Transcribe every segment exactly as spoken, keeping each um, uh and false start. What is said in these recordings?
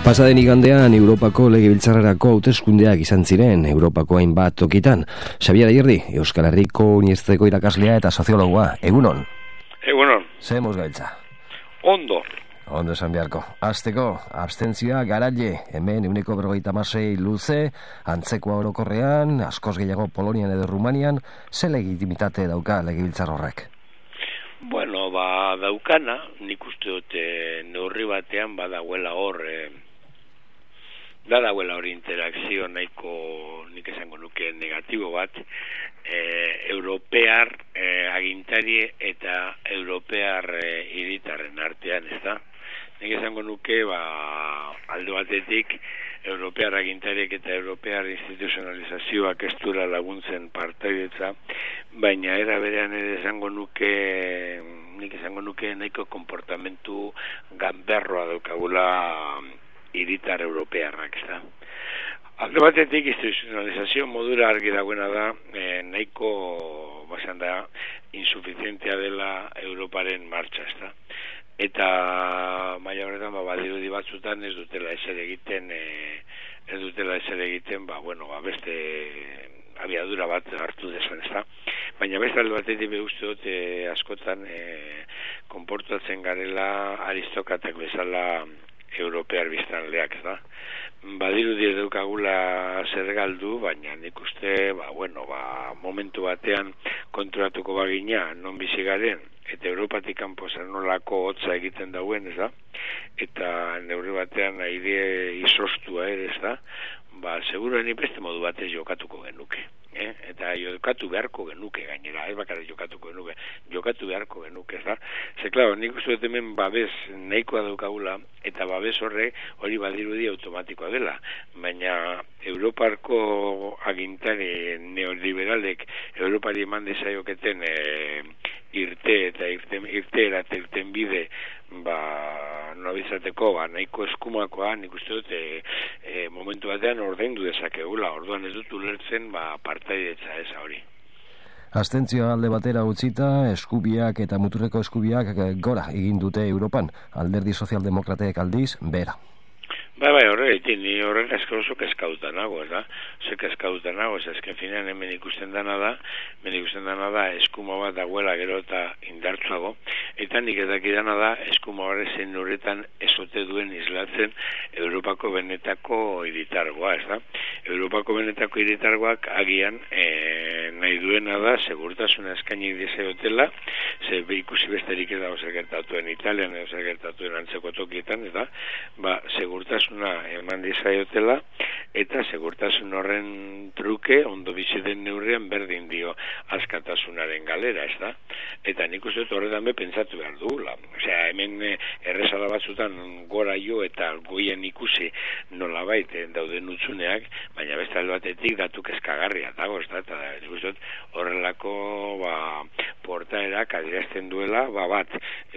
Pasaden igandean Europako Legebiltzarrerako hauteskundeak izan ziren Europako hainbat tokitan. Xabier Ayerdi, Euskal Herriko Unibertsitateko irakaslea eta soziologoa. Egunon. Egunon. Ze mos gaitza? Ondo. Ondo esan beharko. Azteko, abstentzioa garaile, hemen euneko berrogeita hamasei luze, antzekoa orokorrean, askoz gehiago Polonian edo Rumanian, ze legitimitate dauka Legebiltzar horrek? Bueno, ba, daukana, nik uste dute neurri batean badagoela hor, eh, badagoela hor interakzio nahiko, nik esango nuke negatibo bat, eh, europear eh, agintari eta europear eh, hiritarren artean, ez da? Nik esango nuke, ba, aldo batetik, europear agintariek eta europear instituzionalizazioak ez duela laguntzen partaidetza, baina era berean ere esango nuke, nik esango nuke nahiko konportamentu ganberroa daukagula hiritar europearrak, ez da. Alde batetik instituzionalizazio modura argi dagoena da, eh, nahiko basan da insuficientea dela Europaren martxa, ez da. Eta maila horretan ba, badirudi batzutan ez dutela eser egiten eh, ez dutela eser egiten ba, bueno, ba, beste abiadura bat hartu desan, ez da. Baina beste alde batetik be uste dut eh, askotan eh, konportatzen garela aristokratak bezala europear biztanleak, ez da. Badirudi ez daukagula zer galdu, baina nik uste, ba, bueno, ba, momentu batean konturatuko bagina non bizi garen, eta Europatik kanpo zer nolako hotza egiten dauen, ez da, eta neurri batean aire izostua ere, ez da, ba, segurueni beste modu batez jokatuko genuke, eh? Eta jokatu beharko genuke gainera, ez bakarrik jokatuko genuke, jokatu beharko genuke, ez da. Ze, klaro, nik uste dut hemen babes nahikoa daukagula, eta babes horre hori badirudi automatikoa dela, baina Europarko agintari neoliberalek Europari eman desaioketen eh, irte eta irten, irteera eta irten bide ba, nolabizateko ba, nahiko eskumakoa nik uste dut e, e, momentu batean ordaindu dezakegula, orduan ez dut ulertzen ba, partaidetza eza hori. Abstentzioa alde batera utzita, eskubiak eta muturreko eskubiak gora egin dute Europan, alderdi sozialdemokrateek aldiz, bera. Bai, bai, horregatik, ni horrek asko oso kezkauta nago, ez da? Ze kezkauta nago, ez azken finean hemen ikusten dana da, hemen ikusten dana da eskuma bat dagoela gero eta indartsuago, eta nik ez dakidana da eskuma horre zen horretan esote duen islatzen Europako benetako hiritargoa, ez da? Europako benetako hiritargoak agian e, nahi duena da, segurtasuna eskaini dizaiotela, ze ikusi besterik ez dago zer gertatuen Italian, edo zer gertatuen antzeko tokietan, ez da? Ba, segurtasuna eman dizaiotela, eta segurtasun horren truke ondo bizi den neurrian berdin dio askatasunaren galera, ez da? Eta nik uste dut horretan be pentsatu behar dugula. Osea, hemen errezala batzutan gora jo eta goien ikusi nolabait dauden utzuneak, baina beste alde batetik datu kezkagarria dago, ez da? Eta nik uste dut horrelako ba, portaerak adierazten duela, ba bat,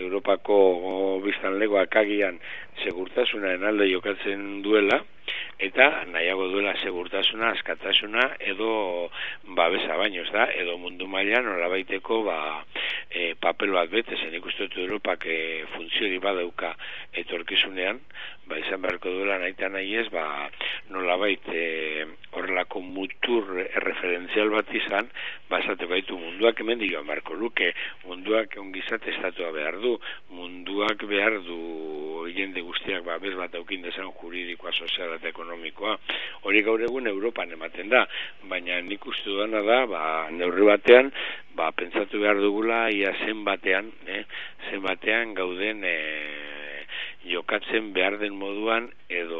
Europako biztanlegoak agian segurtasunaren alde jokatzen duela, eta nahiago duela segurtasuna, askatasuna edo babesa baino, ez da, edo mundu mailan nolabaiteko ba, e, papel bat bete, zen ikustu dut Europak e, funtziori badauka etorkizunean, ba izan beharko duela nahi nahi ez, ba nolabait e, horrelako mutur referentzial bat izan, ba esateko gaitu munduak hemen joan beharko luke, munduak ongizate estatua behar du, munduak behar du jende guztiak ba bez bat aukin desan juridikoa, soziala eta ekonomikoa. Hori gaur egun Europan ematen da, baina nik uste duana da, ba, neurri batean, ba, pentsatu behar dugula, ia zen batean, eh, zen batean gauden eh, jokatzen behar den moduan, edo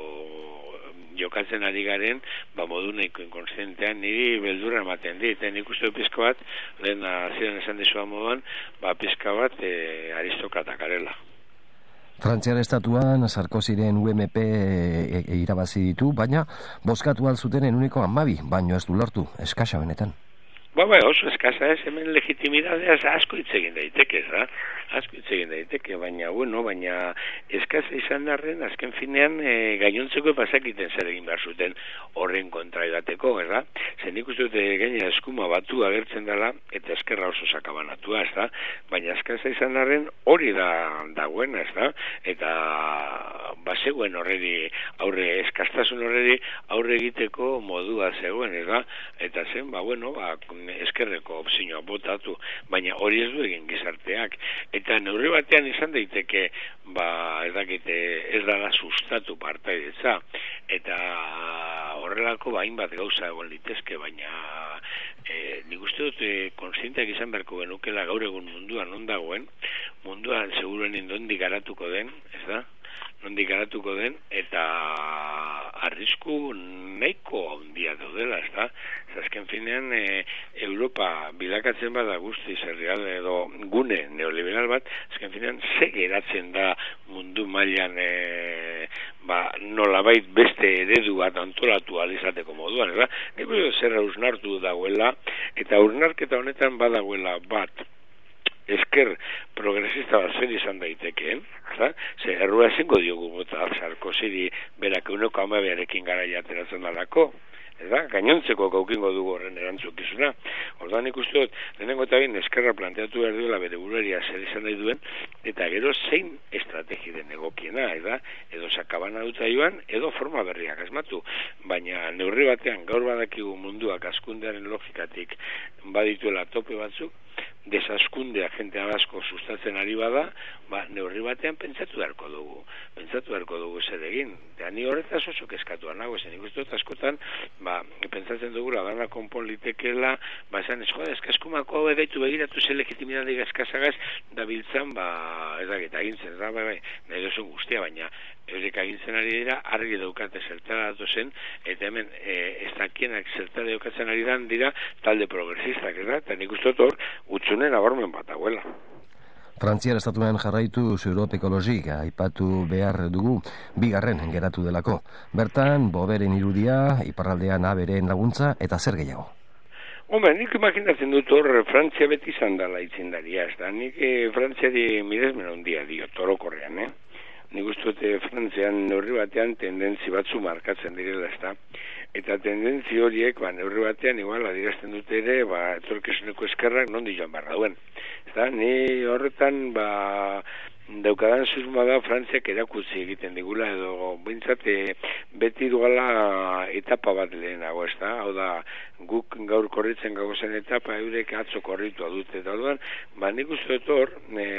jokatzen ari garen, ba, modu nahiko inkonsientean, niri beldurra ematen dit, eta nik uste du pizka bat, lehen ziren esan dizua moduan, ba, pizka bat eh, aristokratak garela. Frantziar estatuan Sarkoziren U M P e, e, irabazi ditu, baina bozkatu alzuten enuneko hamabi, baino ez du lortu, eskasa benetan. Ba, ba, oso eskasa ez, hemen legitimidadea asko hitz egin daiteke, da? Asko hitz egin daiteke, baina, bueno, baina eskasa izan darren, azken finean, e, gainontzeko pasakiten zer egin behar zuten horren kontra edateko, ez da? Zer nik uste dute gaina eskuma batu agertzen dela, eta eskerra oso sakabanatua, ez da? Baina eskasa izan darren hori da dagoena, ez da? Eta bazegoen horredi, aurre, eskastasun horredi aurre egiteko modua zegoen, ez da? Eta zen, ba, bueno, ba, eskerreko opzioa botatu, baina hori ez du egin gizarteak. Eta neurri batean izan daiteke, ba, ez dakite, ez dala sustatu partaidetza. Eta horrelako bain bat gauza egon litezke, baina e, nik uste dut e, konstienteak izan beharko genukela gaur egun munduan non dagoen, munduan seguruen indondi garatuko den, ez da? Nondik garatuko den, eta arrisku nahiko handia daudela, ez da? Azken finean, e, Europa bilakatzen bada guztiz herrialde edo gune neoliberal bat, azken finean, ze geratzen da mundu mailan e, ba, nolabait beste eredu bat antolatu alizateko moduan, ez da? Ego zer hausnartu dagoela, eta hausnarketa honetan badagoela bat, esker progresista bat zer izan daitekeen, ze errua ezingo diogu bota Sarkozy berak euneko hamabiarekin garaia ateratzen dalako, eta gainontzeko gaukingo dugu horren erantzukizuna. Orduan ikuste dut, lehenengo eta bain eskerra planteatu behar duela bere buruaria zer izan nahi duen, eta gero zein estrategi den egokiena, eta edo sakabana dutza joan, edo forma berriak asmatu. Baina neurri batean gaur badakigu munduak askundearen logikatik badituela tope batzuk, desaskundea jente asko sustatzen ari bada, ba, neurri batean pentsatu beharko dugu. Pentsatu beharko dugu zer egin. Eta ni horretaz oso kezkatuan nago, zen ikustu askotan, ba, pentsatzen dugula, dana konpon litekeela, ba, esan ez joda, eskaskumako hau edaitu begiratu ze legitimidade eskasagaz, da biltzan, ba, ez da, eta agintzen, da, bai, bai, nahi duzun guztia, baina eurek agintzen ari dira, argi daukate zertara datu zen, eta hemen e, ez dakienak zertara daukatzen ari dan dira talde progresistak, ez da, eta nik uste hor, utzunen abarmen bat abuela. Frantziar estatuan jarraitu Europe Ekologik aipatu behar dugu bigarren geratu delako. Bertan, boberen irudia, iparraldean aberen laguntza, eta zer gehiago. Hombre, nik imaginatzen dut hor Frantzia beti izan dela itzindaria, ez da, nik eh, Frantziari miresmen handia dio, torokorrean, eh? Nik uste dute Frantzian neurri batean tendentzi batzu markatzen direla, ez da? Eta tendentzi horiek, ba, neurri batean, igual, adirazten dute ere, ba, etorkizuneko eskerrak nondi joan barra duen. Ez da, ni horretan, ba, daukadan susma da Frantziak erakutsi egiten digula, edo bintzat beti duela etapa bat lehenago, ez da? Hau da, guk gaur korritzen gagozen etapa, eurek atzo korritua dute, eta orduan, ba, nik uste dut hor,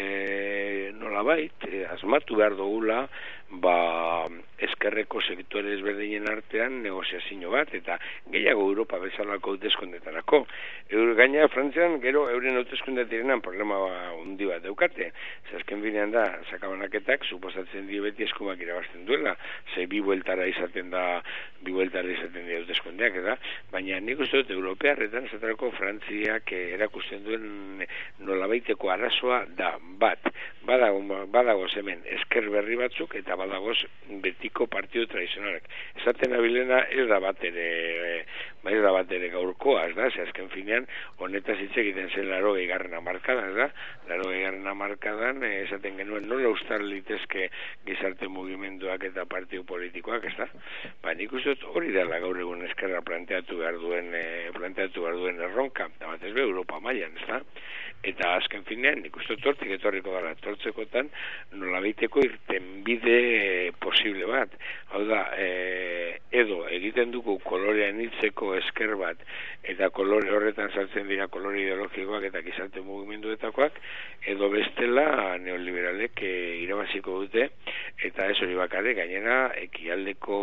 e, nolabait, e, asmatu behar dugula, ba, eskerreko sektore ezberdinen artean negoziazio bat, eta gehiago Europa bezalako hauteskundetarako. Eur gaina Frantzian gero euren hauteskundetan problema handi bat daukate. Azken binean da, sakabanaketak suposatzen dio beti eskumak irabazten duela, ze bi bueltara izaten da, bi bueltara izaten dira hauteskundeak, eta baina nik uste dut europearretan esaterako Frantziak erakusten duen nolabaiteko arazoa da bat. Badago, badago hemen esker berri batzuk eta badagoz betiko partidu tradizionalak. Esaten abilena ez da bat ere, ez da bat ere gaurkoa, ez da, ze azken finean, honetaz hitz egiten zen laro gehigarren amarkadan, ez da, laro gehigarren amarkadan, esaten genuen nola ustar litezke gizarte mugimenduak eta partidu politikoak, ez da. Ba, nik uste dut hori dela gaur egun eskerra planteatu behar duen, eh, planteatu behar duen erronka, eta bat ez be, Europa mailan, ez da. Eta azken finean, nik uste dut hortik etorriko dara, etortzekotan nolabaiteko irtenbide posible bat. Hau da, e, edo egiten dugu kolorean hitzeko esker bat, eta kolore horretan sartzen dira kolore ideologikoak eta gizarte mugimenduetakoak, edo bestela neoliberalek e, irabaziko dute, eta ez hori bakare, gainera, ekialdeko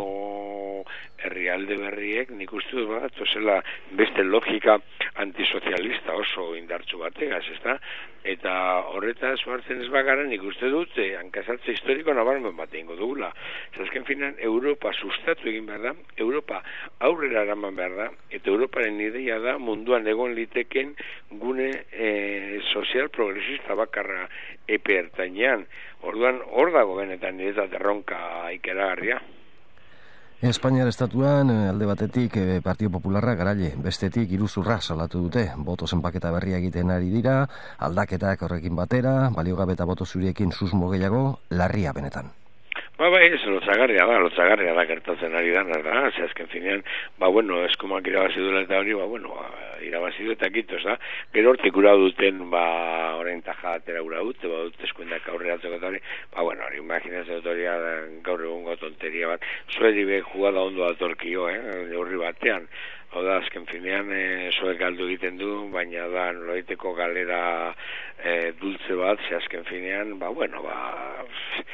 herrialde berriek, nik uste dut bat, zela beste logika antisozialista oso indartsu bategaz, ez da? Eta horretaz hartzen ez bagara, nik uste dut, eh, hankasartze historiko nabarmen bat egingo dugula. Zazken finan, Europa sustatu egin behar da, Europa aurrera eraman behar da, eta Europaren ideia da munduan egon liteken gune eh, sozial progresista bakarra epe ertainean. Orduan, hor dago benetan niretzat erronka ikeragarria. Espainiar estatuan alde batetik Partido Popularra Garaile, bestetik iruzurra salatu dute. Boto zenbaketa berria egiten ari dira, aldaketak horrekin batera, baliogabe eta boto zuriekin susmo gehiago, larria benetan. Ba, ba, ez, lotzagarria da, lotzagarria da gertatzen ari da, da, ze azken finean, ba, bueno, eskumak irabazi duela eta hori, ba, bueno, ba, irabazi du eta kito, ez da, gero hortik ura duten, ba, orain taja atera ura dute, ba, dut eskuendak aurreratzeko eta hori, ba, bueno, hori, imaginatzen dut hori gaur egungo tonteria bat, zuedi be jugada ondo atorkio, eh, horri batean, hau da, azken finean, e, zoek galdu egiten du, baina da, nolaiteko galera e, dultze bat, ze azken finean, ba, bueno, ba,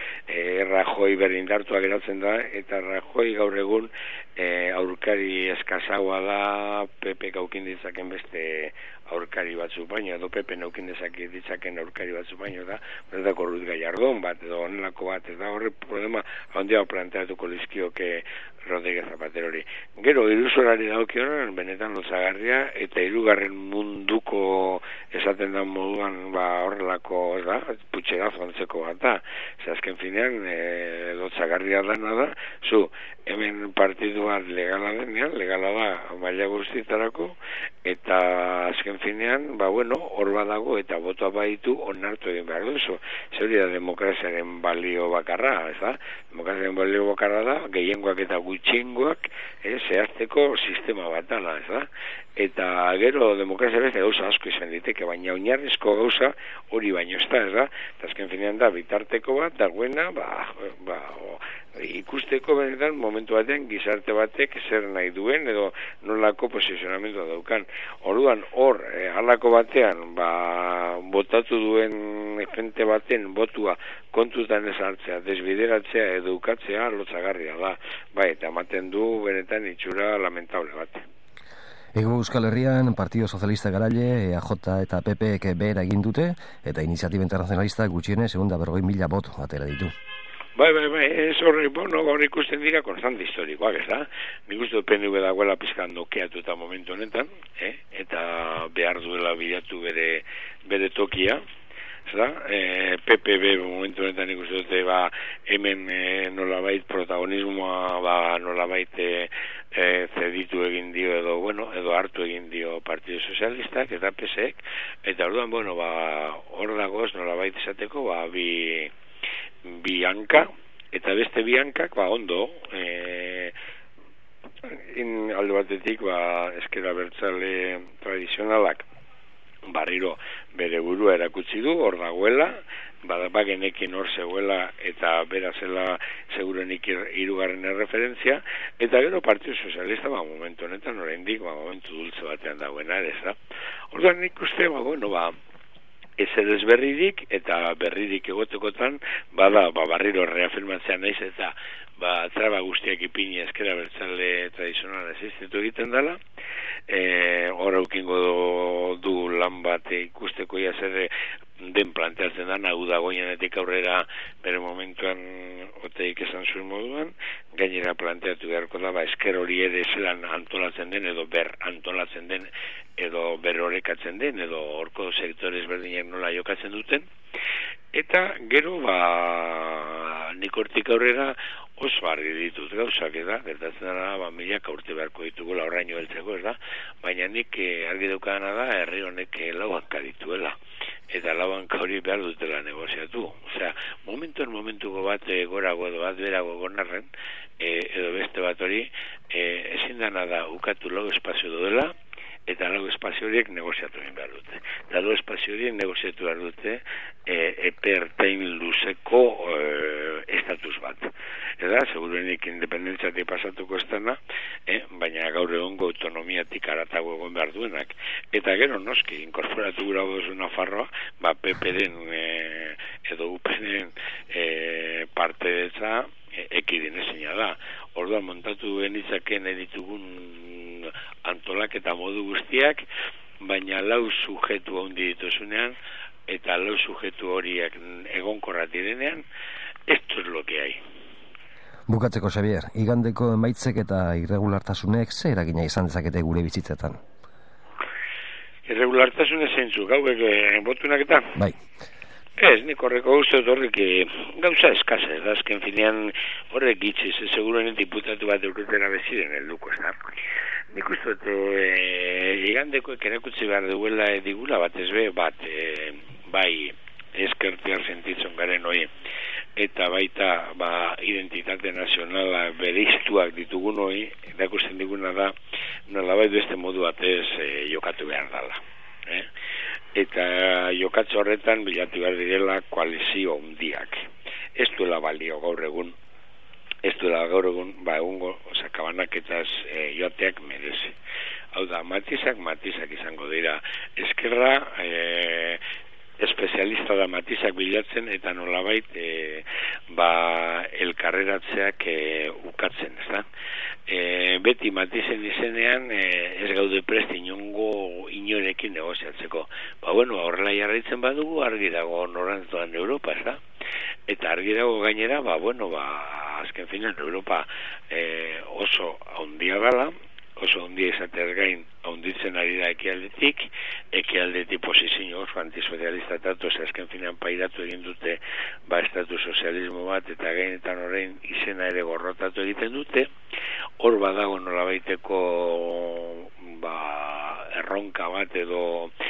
e, Rajoi berindartua geratzen da, eta Rajoi gaur egun e, aurkari eskazagoa da, P P gaukin ditzaken beste aurkari batzu baino, edo P P naukin ditzaken aurkari batzu baino, da, berdako Ruiz Gallardón bat, edo onelako bat, ez da, horre problema, handia planteatuko lizkioke Rodríguez Zapaterori. Gero, iruzorari daukionan, benetan lotzagarria, eta hirugarren munduko esaten da moduan, ba, horrelako, ez da, putxerazo antzeko bat da. Ze azken finean, e, lotzagarria dana da, zu, hemen partidu bat legala denean, legala da, maila guztietarako, eta azken finean, ba, bueno, hor badago, eta botoa baitu, onartu egin behar duzu. Zer da demokraziaren balio bakarra, ez da? Demokraziaren balio bakarra da, gehiengoak eta gutxiengoak, eh, zehazteko sistema bat dala, ez da? Eta gero demokrazia beste gauza asko izan diteke, baina oinarrizko gauza hori baino ez da, ez da? Eta azken finean da, bitarteko bat, dagoena, ba, ba, o, ikusteko benetan momentu batean gizarte batek zer nahi duen edo nolako posizionamentua daukan. Orduan hor, eh, halako batean, ba, botatu duen jente baten botua kontutan ez hartzea, desbideratzea edo ukatzea lotzagarria da. Bai, eta ematen du benetan itxura lamentable bat. Ego Euskal Herrian, Partido Socialista Garaile, E A J eta P P-ek behera egin dute, eta Iniziatiba Internacionalista gutxienez egun da berrogei mila bot atera ditu. Bai, bai, bai, ez horre, bueno, gaur ikusten dira konstante historikoak, ez da? Nik uste P N V dagoela pizkan nokeatu eta momentu honetan, eh? Eta behar duela bilatu bere, bere tokia, ez da? E, P P B momentu honetan nik uste dute, ba, hemen e, nolabait protagonismoa, ba, nolabait e, e, zeditu egin dio edo, bueno, edo hartu egin dio Partido Sozialistak eta P S ek, eta orduan, bueno, ba, hor dagoz nolabait esateko, ba, bi... Bianca, eta beste Biancak, ba, ondo, e, in, alde batetik, ba, eskera bertzale tradizionalak, barriro bere burua erakutsi du, hor dagoela, bagenekin hor zegoela, eta bera zela segurenik hirugarren erreferentzia, eta gero Partido Sozialista, ba, momentu honetan, oraindik, ba, momentu dulce batean dagoena, ez da. Orduan nik uste, ba, bueno, ba, ez ez berririk, eta berririk egotekotan, bada, ba, barriro reafirmatzea naiz, eta ba, traba guztiak ipini eskera bertzale tradizionala existitu egiten dela, e, hor aukingo du, du lan bat ikusteko ia zer den planteatzen da, hau da goienetik aurrera bere momentuan oteik esan zuen moduan, gainera planteatu beharko da, ba, esker hori ere zelan antolatzen den, edo ber antolatzen den, edo ber horrekatzen den, edo horko sektores berdinak nola jokatzen duten, eta gero, ba, nik hortik aurrera oso argi ditut gauzak, eda, gertatzen dara, ba, milaka urte beharko ditugula horraino heltzeko, ez da, baina nik eh, argi daukana da, herri honek eh, lau hanka dituela, eta lau hanka hori behar dutela negoziatu. Osea, momentuen momentuko bat eh, gorago edo bat berago gonarren, eh, edo beste bat hori, eh, ezin dana da ukatu lau espazio dela, eta lau espazio horiek negoziatu egin behar dute. Eta lau espazio horiek negoziatu behar dute e, epe ertain luzeko e, estatus bat. Eta, segurenik independentziatik pasatuko ez dena, e, baina gaur egongo autonomiatik aratago egon behar duenak. Eta gero, noski, inkorporatu gura duzu Nafarroa, ba, P P-den e, edo U P-den e, parte detza e, ekidin ezina da. Orduan, montatu genitzaken editugun antolaketa modu guztiak, baina lau sujetu handi dituzunean, eta lau sujetu horiek egonkorra direnean, esto es lo que hay. Bukatzeko, Xavier, igandeko emaitzek eta irregulartasunek ze eragina izan dezakete gure bizitzetan? Irregulartasun esentzuk, hauek botunak eta? Bai. Ez, nik horreko uste horrek gauza eskasa, ez da, azken finean horrek itxiz, seguruen diputatu bat eurutera beziren helduko, ez da. Nik uste dut, e, igandekoek erakutsi behar duela digula bat ez be, bat, e, bai, eskertiar sentitzen garen hori, eta baita, ba, identitate nazionala bereiztuak ditugun hori, erakusten diguna da, nolabait beste modu batez e, jokatu behar dela. Eh? Eta jokatze horretan bilatu behar direla koalizio hundiak. Ez duela balio gaur egun, ez duela gaur egun, ba egungo, oza, kabanaketaz e, joateak merezi. Hau da, matizak, matizak izango dira. Eskerra, e, espezialista da matizak bilatzen, eta nolabait, e, ba, elkarreratzeak e, ukatzen, ez da? E, beti matizen izenean e, ez gaude prest inongo inorekin negoziatzeko. Ba, bueno, horrela jarraitzen badugu argi dago norantztuan Europa, ez da? Eta argi dago gainera, ba, bueno, ba, azken finan Europa e, oso handia dala, oso handia izateaz gain handitzen ari da ekialdetik, ekialdetik posizio oso antisozialista tatu, azken finan pairatu egin dute ba, estatu sozialismo bat, eta gainetan orain izena ere gorrotatu egiten dute. Hor badago nolabaiteko ba, erronka bat edo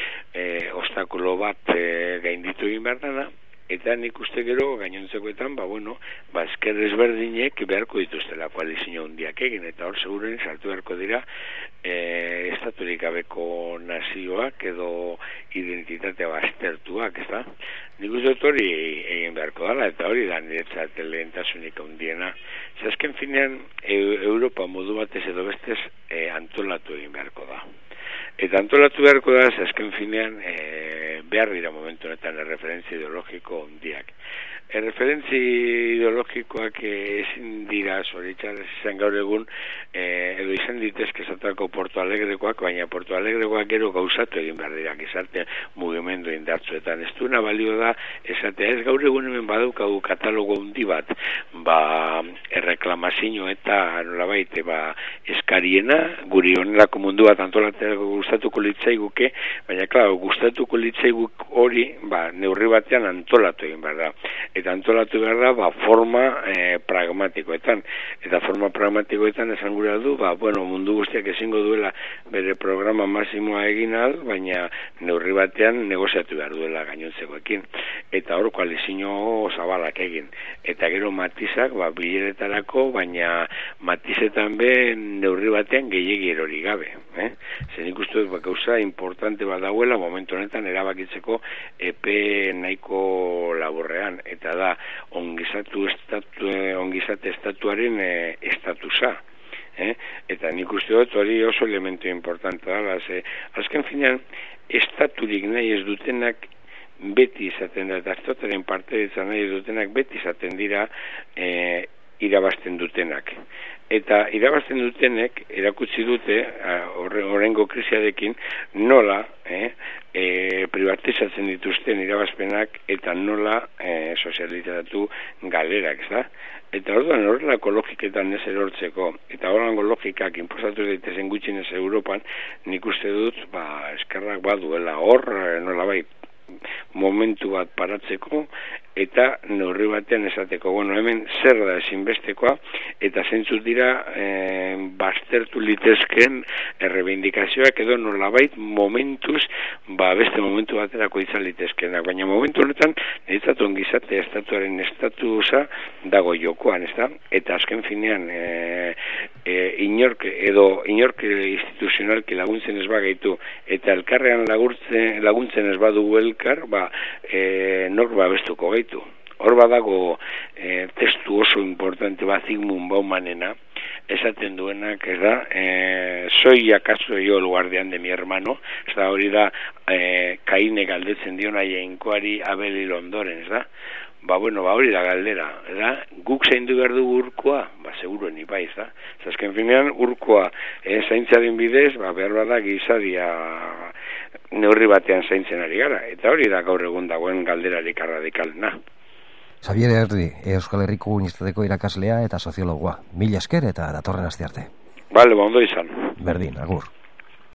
e, obstakulo bat e, gainditu egin behar dana, eta nik uste gero gainontzekoetan, ba, bueno, ba, esker ezberdinek beharko dituztela koalizio hundiak egin, eta hor seguren sartu beharko dira e, estaturik gabeko nazioak edo identitate baztertuak, ez da? Nik uste dut hori egin beharko dela, eta hori da niretzat lehentasunik handiena. Azken finean, e, Europa modu batez edo bestez e, antolatu egin beharko da. Eta antolatu beharko da, azken finean, e, behar dira momentu honetan erreferentzia ideologiko handiak. Erreferentzi ideologikoak ezin dira zoritxar izan gaur egun e, edo izan ditezke esatako Porto Alegrekoak, baina Porto Alegrekoak gero gauzatu egin behar dira gizarte mugimendu indartzuetan. Ez duena balio da esatea, ez gaur egun hemen badaukagu katalogo handi bat, ba, erreklamazio eta nolabait, ba, eskariena, guri honelako mundu bat antolatzeko gustatuko litzaiguke, baina klar, gustatuko litzaiguk hori, ba, neurri batean antolatu egin behar da. Eta antolatu behar da, ba, forma e, pragmatikoetan. Eta forma pragmatikoetan esan gura du, ba, bueno, mundu guztiak ezingo duela bere programa masimoa egin al, baina neurri batean negoziatu behar duela gainontzekoekin. Eta hor koalizio zabalak egin. Eta gero matizak, ba, bileretarako, baina matizetan be neurri batean gehiegi erori gabe. Eh? Zer ikustu dut, ba, gauza importante bat dauela, momentu honetan erabakitzeko epe nahiko laburrean. Eta da, ongizatu estatu, ongizate estatuaren e, estatusa. Eh? Eta nik uste dut hori oso elementu importante da. Ze, azken finean, estaturik nahi ez dutenak beti izaten da, eta estataren parte izan nahi ez dutenak beti izaten dira e, irabazten dutenak. Eta irabazten dutenek erakutsi dute horrengo krisiarekin nola eh, e, privatizatzen dituzten irabazpenak eta nola e, sozializatu galerak, ez da? Eta orduan horrelako logiketan ez erortzeko, eta horrengo logikak inposatu daitezen gutxinez Europan, nik uste dut, ba, eskerrak baduela hor, nolabait, momentu bat paratzeko, eta neurri batean esateko, bueno, hemen zer da ezinbestekoa, eta zeintzuk dira e, baztertu litezken errebindikazioak edo nolabait momentuz, ba, beste momentu baterako izan litezkenak, baina momentu honetan, niretzat ongizate estatuaren estatusa dago jokoan, ez da? Eta azken finean, e, e, inork edo inork instituzionalki laguntzen ez bagaitu, eta elkarrean laguntzen, laguntzen ez badugu elkar, ba, e, nork babestuko gaitu. Hor badago e, testu oso importante bat Zygmunt Baumanena, esaten duenak, ez da, e, soy acaso yo el guardián de mi hermano, ez da, hori da, e, Kaine galdetzen diona jainkoari Abel ondoren, ez da, ba, bueno, ba, hori da galdera, ez da, guk zaindu behar dugu urkoa, ba, seguruen ipai, ez da, zazken finean, urkoa e, zaintzaren bidez, ba, behar bada gizadia neurri batean zaintzen ari gara, eta hori da gaur egun dagoen galderarik erradikalena. Xabier Erdi, Euskal Herriko Unibertsitateko irakaslea eta soziologoa. Mila esker eta datorren aste arte. Bale, ba, ondo izan. Berdin, agur.